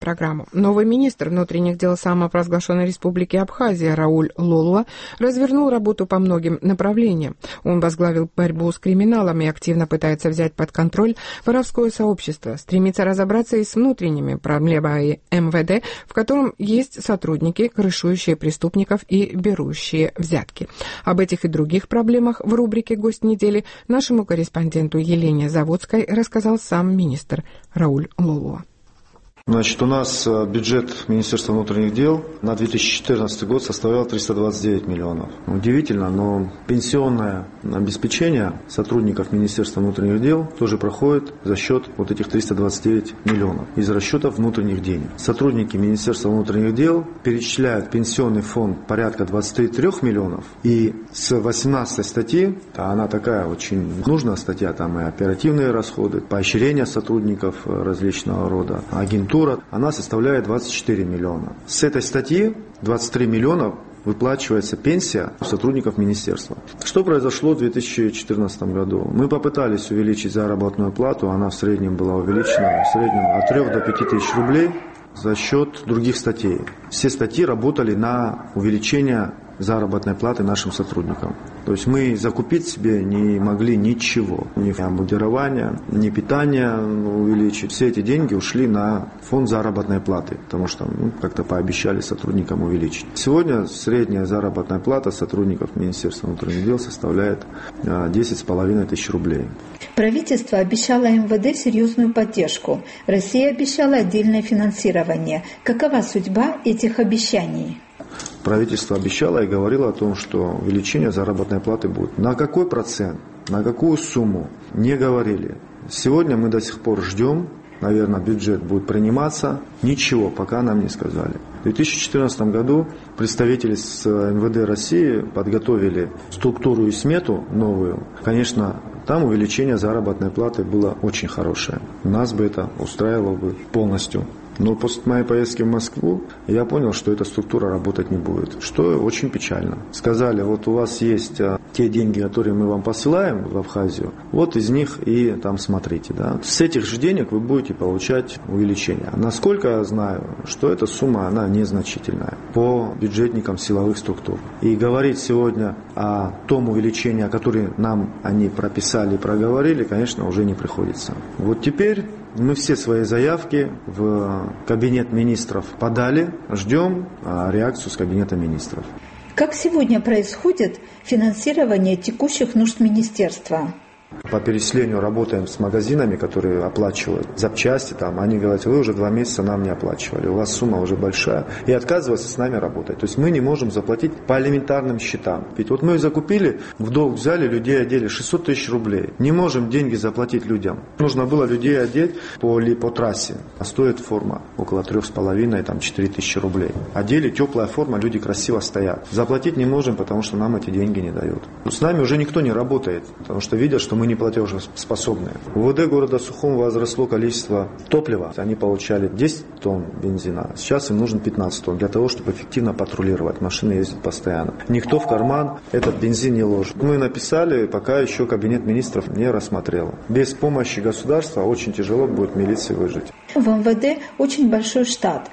программу. Новый министр внутренних дел самопровозглашенной республики Абхазия Рауль Лолуа развернул работу по многим направлениям. Он возглавил борьбу с криминалом и активно пытается взять под контроль воровское сообщество, стремится разобраться и с внутренними проблемами МВД, в котором есть сотрудники, крышующие преступников и берущие взятки. Об этих и других проблемах в рубрике «Гость недели» нашему корреспонденту Елене Заводской рассказал сам министр Рауль Лолуа. Значит, у нас бюджет Министерства внутренних дел на 2014 год составлял 329 миллионов. Удивительно, но пенсионное обеспечение сотрудников Министерства внутренних дел тоже проходит за счет вот этих 329 миллионов из расчетов внутренних денег. Сотрудники Министерства внутренних дел перечисляют в пенсионный фонд порядка 23 миллионов. И с 18 статьи, она такая очень нужная статья, там и оперативные расходы, поощрение сотрудников различного рода, агентура, она составляет 24 миллиона. С этой статьи 23 миллиона выплачивается пенсия сотрудников министерства. Что произошло в 2014 году? Мы попытались увеличить заработную плату, она в среднем была увеличена от 3 до 5 тысяч рублей за счет других статей. Все статьи работали на увеличение заработной платы нашим сотрудникам. То есть мы закупить себе не могли ничего. Ни обмундирование, ни питание увеличить. Все эти деньги ушли на фонд заработной платы, потому что как-то пообещали сотрудникам увеличить. Сегодня средняя заработная плата сотрудников Министерства внутренних дел составляет 10,5 тысяч рублей. Правительство обещало МВД серьезную поддержку. Россия обещала отдельное финансирование. Какова судьба этих обещаний? Правительство обещало и говорило о том, что увеличение заработной платы будет. На какой процент, на какую сумму, не говорили. Сегодня мы до сих пор ждем, наверное, бюджет будет приниматься. Ничего пока нам не сказали. В 2014 году представители с МВД России подготовили структуру и смету новую. Конечно, там увеличение заработной платы было очень хорошее. Нас бы это устраивало бы полностью. Но после моей поездки в Москву я понял, что эта структура работать не будет, что очень печально. Сказали, вот у вас есть те деньги, которые мы вам посылаем в Абхазию, вот из них и там смотрите. Да. С этих же денег вы будете получать увеличение. Насколько я знаю, что эта сумма, она незначительная по бюджетникам силовых структур. И говорить сегодня о том увеличении, которое нам они прописали и проговорили, конечно, уже не приходится. Вот теперь мы все свои заявки в кабинет министров подали, ждем реакцию с кабинета министров. Как сегодня происходит финансирование текущих нужд министерства? По переселению работаем с магазинами, которые оплачивают запчасти. Там, они говорят, вы уже 2 месяца нам не оплачивали, у вас сумма уже большая. И отказываются с нами работать. То есть мы не можем заплатить по элементарным счетам. Ведь вот мы закупили, в долг взяли, людей одели 600 тысяч рублей. Не можем деньги заплатить людям. Нужно было людей одеть по трассе. А стоит форма около 3,5-4 тысячи рублей. Одели, теплая форма, люди красиво стоят. Заплатить не можем, потому что нам эти деньги не дают. С нами уже никто не работает, потому что видят, что мы не платежеспособные. В УВД города Сухум возросло количество топлива. Они получали 10 тонн бензина. Сейчас им нужно 15 тонн для того, чтобы эффективно патрулировать. Машины ездят постоянно. Никто в карман этот бензин не ложит. Мы написали, пока еще кабинет министров не рассмотрел. Без помощи государства очень тяжело будет милиции выжить. В МВД очень большой штат.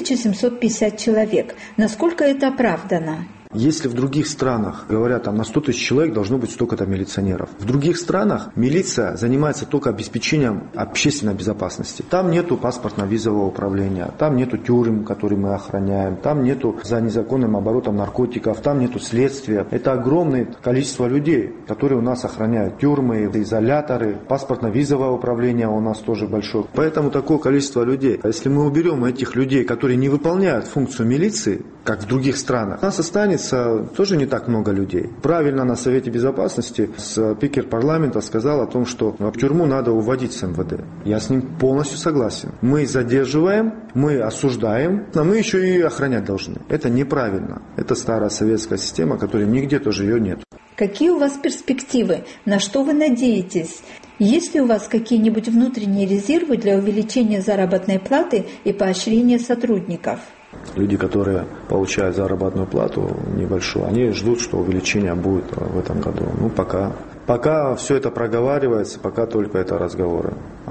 1750 человек. Насколько это оправдано? Если в других странах, говорят, там на 100 тысяч человек должно быть столько-то милиционеров. В других странах милиция занимается только обеспечением общественной безопасности. Там нету паспортно-визового управления, там нету тюрем, которые мы охраняем, там нету за незаконным оборотом наркотиков, там нету следствия. Это огромное количество людей, которые у нас охраняют тюрьмы, изоляторы, паспортно-визовое управление у нас тоже большое. Поэтому такое количество людей. А если мы уберем этих людей, которые не выполняют функцию милиции, как в других странах, у нас останется тоже не так много людей. Правильно на Совете Безопасности спикер парламента сказал о том, что в тюрьму надо уводить с МВД. Я с ним полностью согласен. Мы задерживаем, мы осуждаем, но мы еще и охранять должны. Это неправильно. Это старая советская система, которой нигде тоже ее нет. Какие у вас перспективы? На что вы надеетесь? Есть ли у вас какие-нибудь внутренние резервы для увеличения заработной платы и поощрения сотрудников? Люди, которые получают заработную плату небольшую, они ждут, что увеличение будет в этом году. Пока Пока все это проговаривается, пока только это разговоры.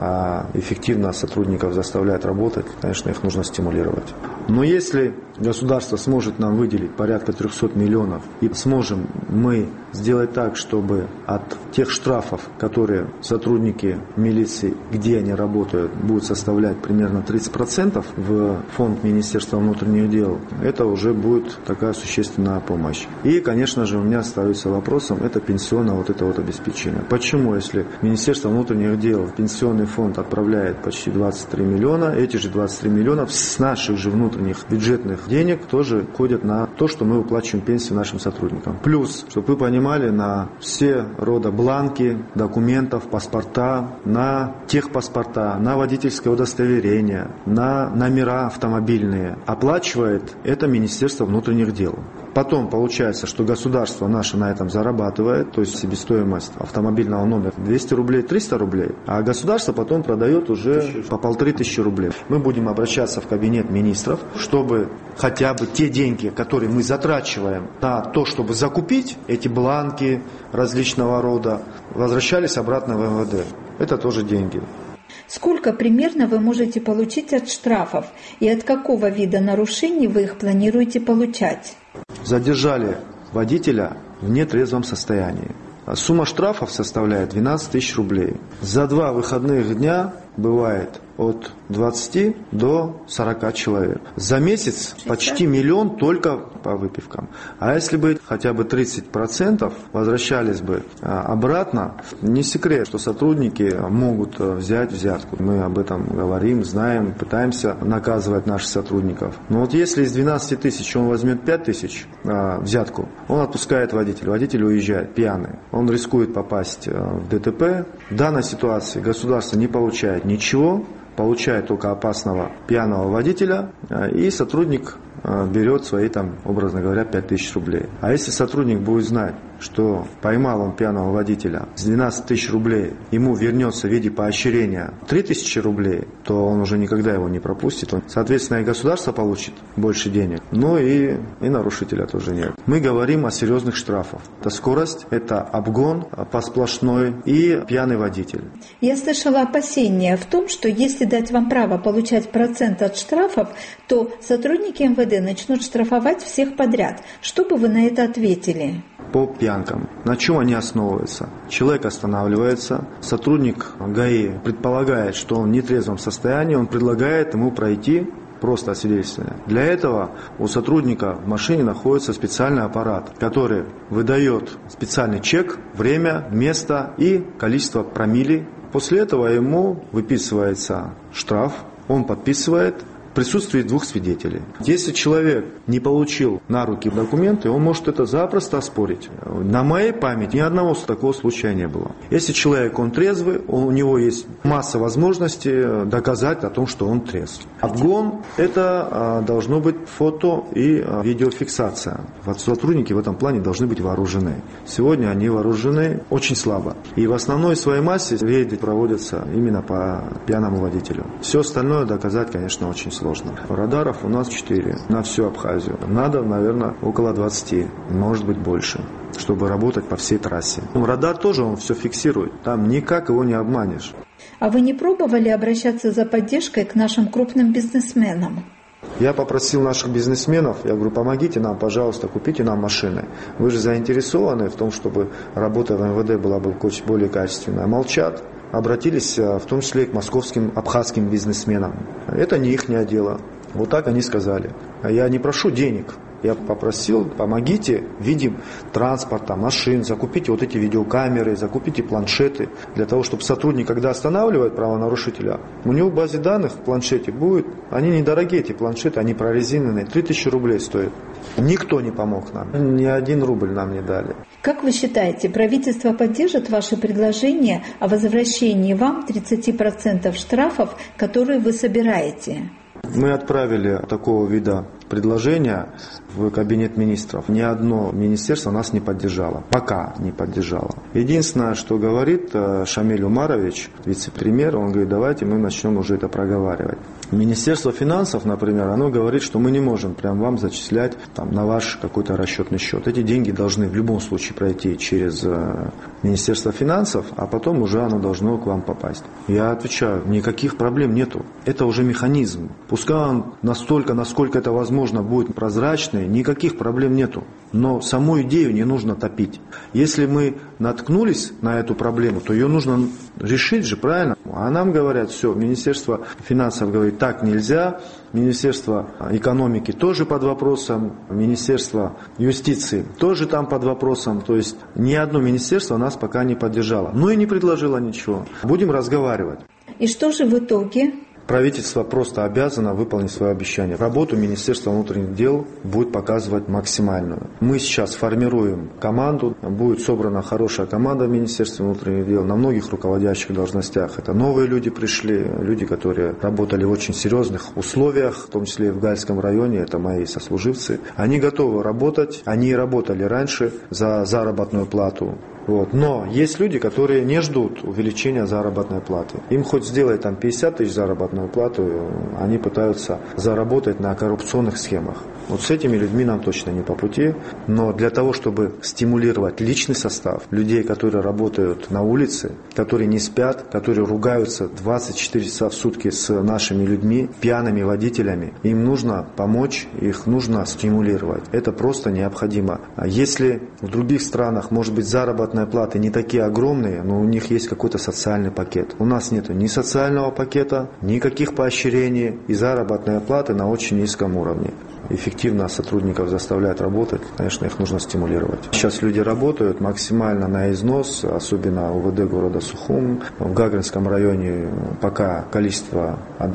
А эффективно сотрудников заставляют работать, конечно, их нужно стимулировать. Но если государство сможет нам выделить порядка 300 миллионов и сможем мы сделать так, чтобы от тех штрафов, которые сотрудники милиции, где они работают, будут составлять примерно 30% в фонд Министерства внутренних дел, это уже будет такая существенная помощь. И, конечно же, у меня остается вопросом, это пенсионное обеспечение. Почему, если Министерство внутренних дел в пенсионный фонд отправляет почти 23 миллиона, эти же 23 миллиона с наших же внутренних бюджетных денег тоже ходят на то, что мы выплачиваем пенсии нашим сотрудникам. Плюс, чтобы вы понимали, на все рода бланки, документов, паспорта, на техпаспорта, на водительское удостоверение, на номера автомобильные оплачивает это Министерство внутренних дел. Потом получается, что государство наше на этом зарабатывает, то есть себестоимость автомобильного номера 200 рублей, 300 рублей, а государство потом продает уже по 1500 рублей. Мы будем обращаться в кабинет министров, чтобы хотя бы те деньги, которые мы затрачиваем на то, чтобы закупить эти бланки различного рода, возвращались обратно в МВД. Это тоже деньги. Сколько примерно вы можете получить от штрафов и от какого вида нарушений вы их планируете получать? Задержали водителя в нетрезвом состоянии. Сумма штрафов составляет 12 тысяч рублей. За 2 выходных дня бывает от 20 до 40 человек. За месяц почти 1 миллион только по выпивкам. А если бы хотя бы 30% возвращались бы обратно, не секрет, что сотрудники могут взять взятку. Мы об этом говорим, знаем, пытаемся наказывать наших сотрудников. Но вот если из 12 тысяч он возьмет 5 тысяч взятку, он отпускает водителя. Водитель уезжает пьяный. Он рискует попасть в ДТП. В данной ситуации государство не получает ничего, получает только опасного пьяного водителя, и сотрудник берет свои, образно говоря, 5000 рублей. А если сотрудник будет знать, что поймал он пьяного водителя с 12 тысяч рублей, ему вернется в виде поощрения 3000 рублей, то он уже никогда его не пропустит. Соответственно, и государство получит больше денег, но и нарушителя тоже нет. Мы говорим о серьезных штрафах. Это скорость, это обгон по сплошной и пьяный водитель. Я слышала опасения в том, что если дать вам право получать процент от штрафов, то сотрудники МВД начнут штрафовать всех подряд. Что бы вы на это ответили? По пьянкам. На чем они основываются? Человек останавливается, сотрудник ГАИ предполагает, что он в нетрезвом состоянии, он предлагает ему пройти просто освидетельствование. Для этого у сотрудника в машине находится специальный аппарат, который выдает специальный чек, время, место и количество промилле. После этого ему выписывается штраф, он подписывает, в присутствии 2 свидетелей. Если человек не получил на руки документы, он может это запросто оспорить. На моей памяти ни одного такого случая не было. Если человек, он трезвый, у него есть масса возможностей доказать о том, что он трезв. Обгон – это должно быть фото и видеофиксация. Сотрудники в этом плане должны быть вооружены. Сегодня они вооружены очень слабо. И в основной своей массе рейды проводятся именно по пьяному водителю. Все остальное доказать, конечно, очень сложно. Радаров у нас 4 на всю Абхазию. Надо, наверное, около 20, может быть больше, чтобы работать по всей трассе. Радар тоже, он все фиксирует. Там никак его не обманешь. А вы не пробовали обращаться за поддержкой к нашим крупным бизнесменам? Я попросил наших бизнесменов, я говорю, помогите нам, пожалуйста, купите нам машины. Вы же заинтересованы в том, чтобы работа в МВД была бы более качественная. Молчат. Обратились в том числе и к московским, абхазским бизнесменам. Это не их дело. Вот так они сказали. Я не прошу денег. Я попросил, помогите в виде транспорта, машин, закупите вот эти видеокамеры, закупите планшеты, для того, чтобы сотрудник, когда останавливает правонарушителя, у него в базе данных в планшете будет, они недорогие, эти планшеты, они прорезиненные, 3000 рублей стоят. Никто не помог нам, ни 1 рубль нам не дали. Как вы считаете, правительство поддержит ваше предложение о возвращении вам 30% штрафов, которые вы собираете? Мы отправили такого вида предложение в кабинет министров. Ни одно министерство нас не поддержало. Пока не поддержало. Единственное, что говорит Шамиль Умарович, вице-премьер, он говорит, давайте мы начнем уже это проговаривать. Министерство финансов, например, оно говорит, что мы не можем прям вам зачислять на ваш какой-то расчетный счет. Эти деньги должны в любом случае пройти через Министерство финансов, а потом уже оно должно к вам попасть. Я отвечаю, никаких проблем нету. Это уже механизм. Пускай он настолько, насколько это возможно, будет прозрачный, никаких проблем нету. Но саму идею не нужно топить. Если мы наткнулись на эту проблему, то ее нужно решить же, правильно? А нам говорят, все, Министерство финансов говорит, так нельзя, Министерство экономики тоже под вопросом, Министерство юстиции тоже там под вопросом. То есть ни одно министерство нас пока не поддержало. Ну и не предложило ничего. Будем разговаривать. И что же в итоге? Правительство просто обязано выполнить свое обещание. Работу Министерства внутренних дел будет показывать максимальную. Мы сейчас формируем команду, будет собрана хорошая команда Министерства внутренних дел на многих руководящих должностях. Это новые люди пришли, люди, которые работали в очень серьезных условиях, в том числе и в Гальском районе, это мои сослуживцы. Они готовы работать, они работали раньше за заработную плату. Но есть люди, которые не ждут увеличения заработной платы. Им хоть сделай 50 тысяч заработную плату, они пытаются заработать на коррупционных схемах. С этими людьми нам точно не по пути. Но для того, чтобы стимулировать личный состав, людей, которые работают на улице, которые не спят, которые ругаются 24 часа в сутки с нашими людьми, пьяными водителями, им нужно помочь, их нужно стимулировать. Это просто необходимо. А если в других странах, может быть, заработная платы не такие огромные, но у них есть какой-то социальный пакет. У нас нет ни социального пакета, никаких поощрений, и заработная плата на очень низком уровне. Эффективно сотрудников заставляют работать, конечно, их нужно стимулировать. Сейчас люди работают максимально на износ, особенно УВД города Сухум. В Гагаринском районе пока количество